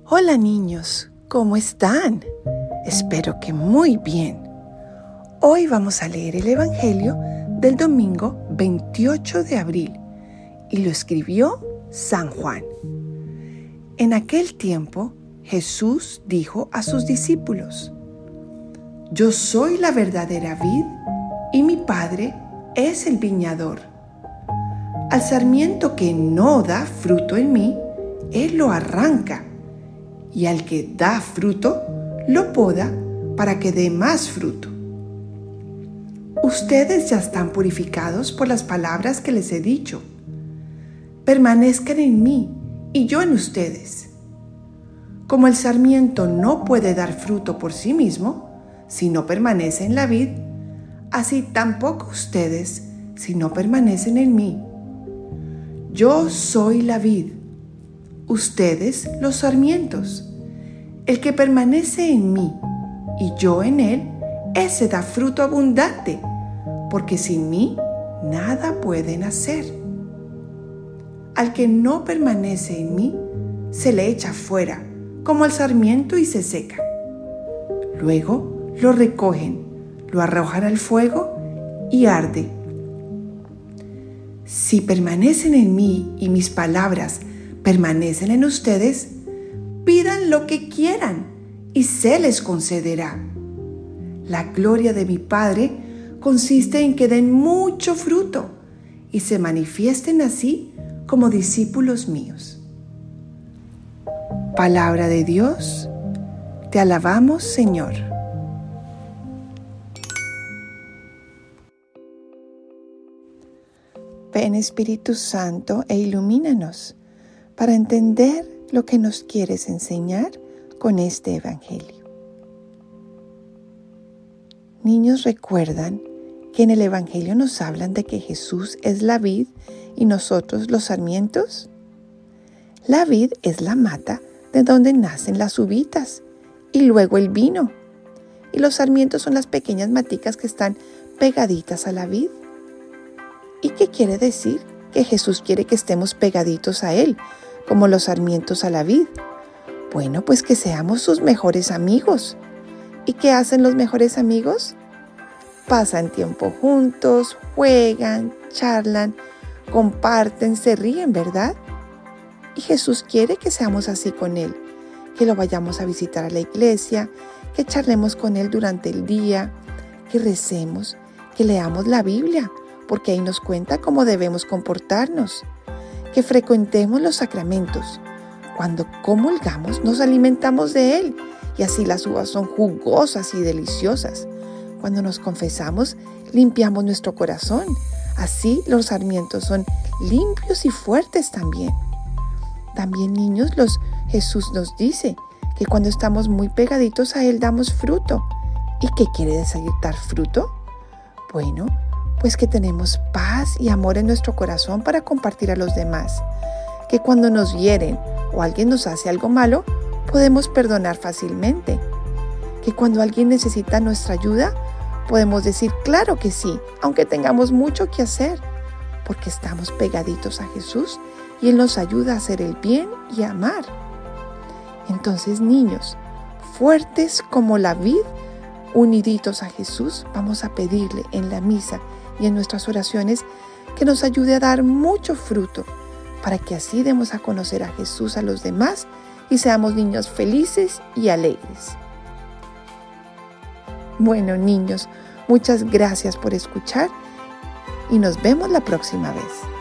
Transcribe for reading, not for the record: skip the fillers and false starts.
Hola niños, ¿cómo están? Espero que muy bien. Hoy vamos a leer el Evangelio del domingo 28 de abril y lo escribió San Juan. En aquel tiempo, Jesús dijo a sus discípulos: Yo soy la verdadera vid y mi Padre es el viñador. Al sarmiento que no da fruto en mí, Él lo arranca, y al que da fruto, lo poda para que dé más fruto. Ustedes ya están purificados por las palabras que les he dicho. Permanezcan en mí y yo en ustedes. Como el sarmiento no puede dar fruto por sí mismo, si no permanece en la vid, así tampoco ustedes si no permanecen en mí. Yo soy la vid, ustedes los sarmientos. El que permanece en mí y yo en él, ese da fruto abundante, porque sin mí nada pueden hacer. Al que no permanece en mí, se le echa fuera, como al sarmiento, y se seca. Luego lo recogen, lo arrojan al fuego y arde. Si permanecen en mí y mis palabras permanecen en ustedes, pidan lo que quieran y se les concederá. La gloria de mi Padre consiste en que den mucho fruto y se manifiesten así como discípulos míos. Palabra de Dios, te alabamos, Señor. Ven, Espíritu Santo, e ilumínanos para entender lo que nos quieres enseñar con este Evangelio. Niños, ¿recuerdan que en el Evangelio nos hablan de que Jesús es la vid y nosotros los sarmientos? La vid es la mata de donde nacen las uvitas y luego el vino. Y los sarmientos son las pequeñas maticas que están pegaditas a la vid. ¿Y qué quiere decir? Que Jesús quiere que estemos pegaditos a Él, como los sarmientos a la vid. Bueno, pues que seamos sus mejores amigos. ¿Y qué hacen los mejores amigos? Pasan tiempo juntos, juegan, charlan, comparten, se ríen, ¿verdad? Y Jesús quiere que seamos así con Él, que lo vayamos a visitar a la iglesia, que charlemos con Él durante el día, que recemos, que leamos la Biblia, porque ahí nos cuenta cómo debemos comportarnos, que frecuentemos los sacramentos. Cuando comulgamos nos alimentamos de Él y así las uvas son jugosas y deliciosas. Cuando nos confesamos limpiamos nuestro corazón, así los sarmientos son limpios y fuertes también. También, niños, Jesús nos dice que cuando estamos muy pegaditos a Él damos fruto. ¿Y qué quiere decir dar fruto? Bueno, pues que tenemos paz y amor en nuestro corazón para compartir a los demás. Que cuando nos hieren o alguien nos hace algo malo, podemos perdonar fácilmente. Que cuando alguien necesita nuestra ayuda, podemos decir claro que sí, aunque tengamos mucho que hacer, porque estamos pegaditos a Jesús y Él nos ayuda a hacer el bien y a amar. Entonces, niños, fuertes como la vid, uniditos a Jesús, vamos a pedirle en la misa y en nuestras oraciones que nos ayude a dar mucho fruto, para que así demos a conocer a Jesús a los demás y seamos niños felices y alegres. Bueno, niños, muchas gracias por escuchar y nos vemos la próxima vez.